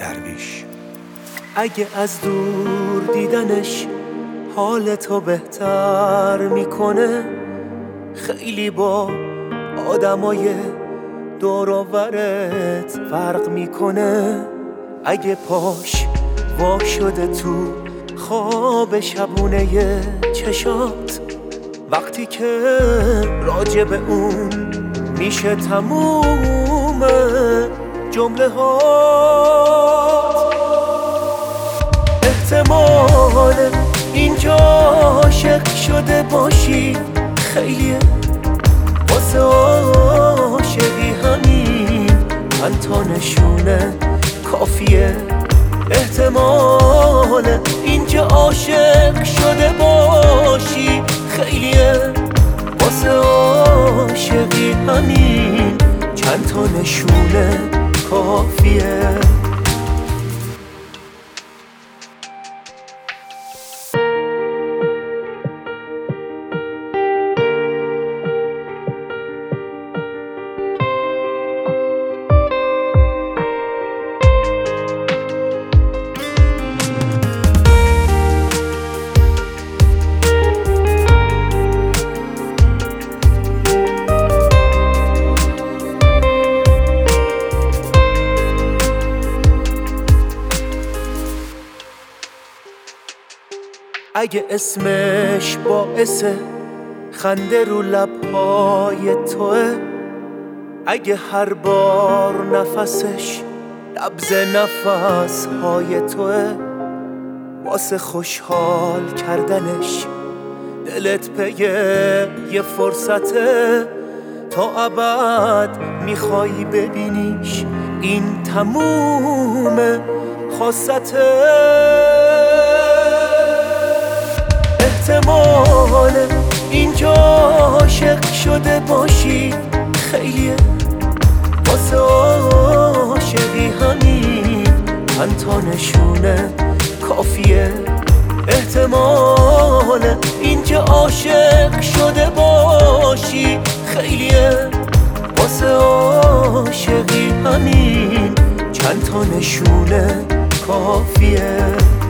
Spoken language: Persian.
درویش. اگه از دور دیدنش حالتو بهتر میکنه، خیلی با آدمای دور و برت فرق میکنه. اگه پاش وا شده تو خواب شبونه چشات، وقتی که راجع به اون میشه تموم جمله هات، احتمال اینجا عاشق شده باشی خیلیه، واسه عاشقی همین چند تا نشونه کافیه. احتمال اینجا عاشق شده باشی خیلیه، واسه عاشقی همین چند تا نشونه کافیه. اگه اسمش باعث خنده رو لبهای توه، اگه هر بار نفسش نبض نفسهای توه، واسه خوشحال کردنش دلت پیه یه فرصته، تا ابد میخوایی ببینیش این تموم خاصته. احتمال اینجا عاشق شده باشی خیلیه، واسه عاشقی همین چند تا نشونه کافیه. احتمال اینجا عاشق شده باشی خیلیه، واسه عاشقی همین چند تا نشونه کافیه.